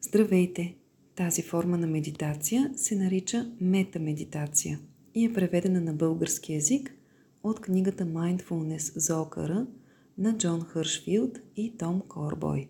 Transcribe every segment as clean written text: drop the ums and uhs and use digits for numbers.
Здравейте! Тази форма на медитация се нарича метамедитация и е преведена на български език от книгата Mindfulness за окъра на Джон Хършфилд и Том Корбой.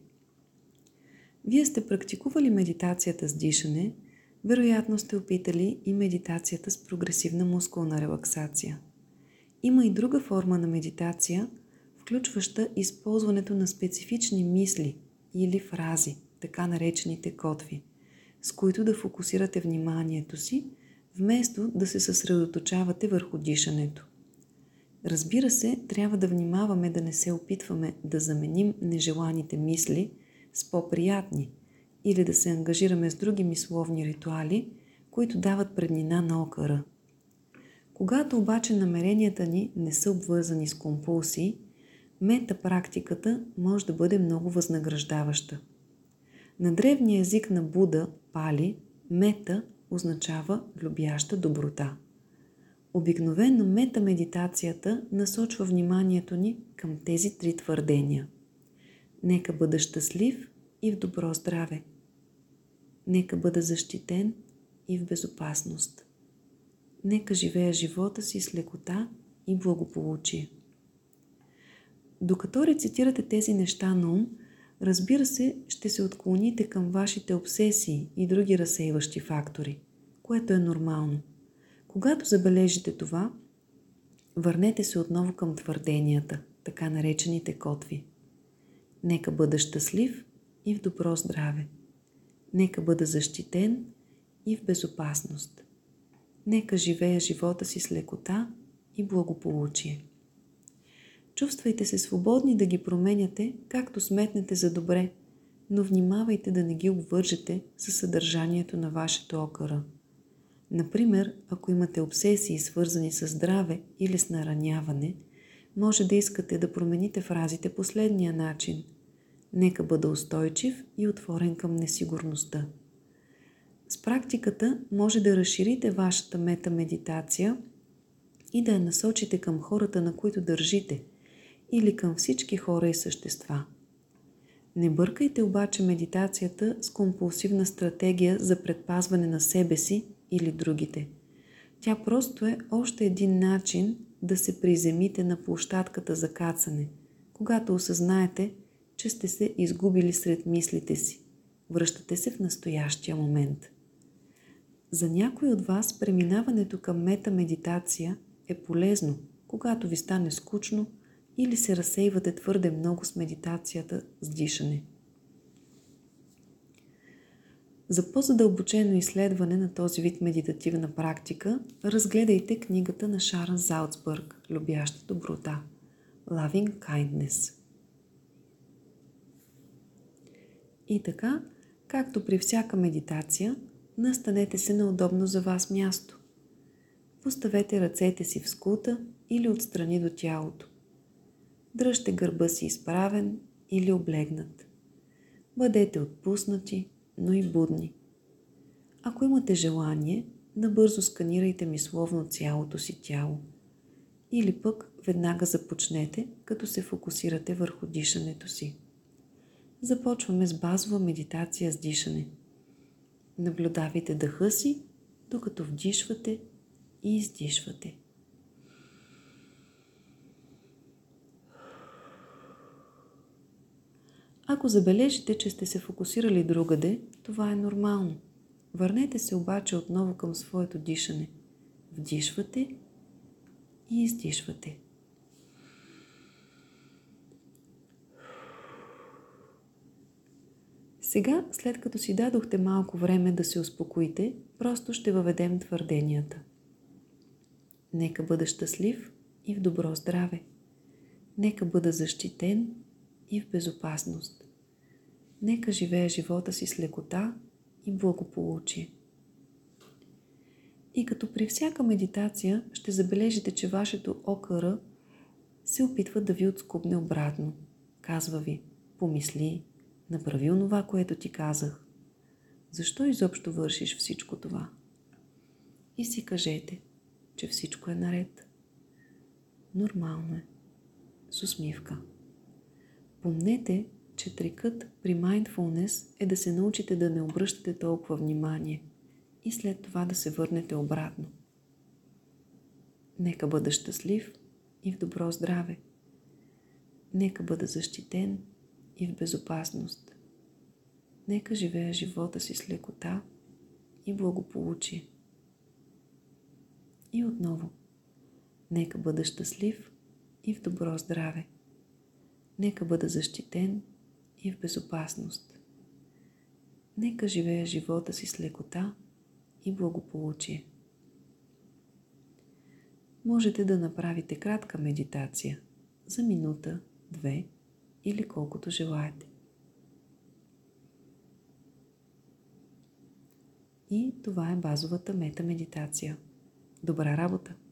Вие сте практикували медитацията с дишане, вероятно сте опитали и медитацията с прогресивна мускулна релаксация. Има и друга форма на медитация, включваща използването на специфични мисли или фрази, така наречените котви, с които да фокусирате вниманието си, вместо да се съсредоточавате върху дишането. Разбира се, трябва да внимаваме да не се опитваме да заменим нежеланите мисли с по-приятни или да се ангажираме с други мисловни ритуали, които дават преднина на окъра. Когато обаче намеренията ни не са обвързани с компулсии, метапрактиката може да бъде много възнаграждаваща. На древния език на Буда, Пали, мета означава любяща доброта. Обикновено метамедитацията насочва вниманието ни към тези три твърдения. Нека бъда щастлив и в добро здраве. Нека бъда защитен и в безопасност. Нека живея живота си с лекота и благополучие. Докато рецитирате тези неща на ум, разбира се, ще се отклоните към вашите обсесии и други разсейващи фактори, което е нормално. Когато забележите това, върнете се отново към твърденията, така наречените котви. Нека бъда щастлив и в добро здраве. Нека бъда защитен и в безопасност. Нека живея живота си с лекота и благополучие. Чувствайте се свободни да ги променяте, както сметнете за добре, но внимавайте да не ги обвържете със съдържанието на вашето окъра. Например, ако имате обсесии, свързани с здраве или с нараняване, може да искате да промените фразите последния начин. Нека бъда устойчив и отворен към несигурността. С практиката може да разширите вашата метамедитация и да я насочите към хората, на които държите, или към всички хора и същества. Не бъркайте обаче медитацията с компулсивна стратегия за предпазване на себе си или другите. Тя просто е още един начин да се приземите на площадката за кацане, когато осъзнаете, че сте се изгубили сред мислите си. Връщате се в настоящия момент. За някой от вас преминаването към метамедитация е полезно, когато ви стане скучно или се разсейвате твърде много с медитацията с дишане. За по-задълбочено изследване на този вид медитативна практика, разгледайте книгата на Шарън Залцбърг «Любяща доброта» Loving Kindness. И така, както при всяка медитация, настанете се на удобно за вас място. Поставете ръцете си в скута или отстрани до тялото. Дръжте гърба си изправен или облегнат. Бъдете отпуснати, но и будни. Ако имате желание, набързо сканирайте мисловно цялото си тяло. Или пък веднага започнете, като се фокусирате върху дишането си. Започваме с базова медитация с дишане. Наблюдавайте дъха си, докато вдишвате и издишвате. Ако забележите, че сте се фокусирали другаде, това е нормално. Върнете се обаче отново към своето дишане. Вдишвате и издишвате. Сега, след като си дадохте малко време да се успокоите, просто ще въведем твърденията. Нека бъда щастлив и в добро здраве. Нека бъда защитен и в безопасност. Нека живея живота си с лекота и благополучие. И като при всяка медитация ще забележите, че вашето окъра се опитва да ви отскубне обратно. Казва ви: помисли, направи онова, което ти казах. Защо изобщо вършиш всичко това? И си кажете, че всичко е наред. Нормално е. С усмивка. Помнете, че трикът при mindfulness е да се научите да не обръщате толкова внимание и след това да се върнете обратно. Нека бъда щастлив и в добро здраве. Нека бъда защитен и в безопасност. Нека живея живота си с лекота и благополучие. И отново. Нека бъда щастлив и в добро здраве. Нека бъда защитен и в безопасност. Нека живея живота си с лекота и благополучие. Можете да направите кратка медитация за минута, 2 или колкото желаете. И това е базовата мета медитация. Добра работа!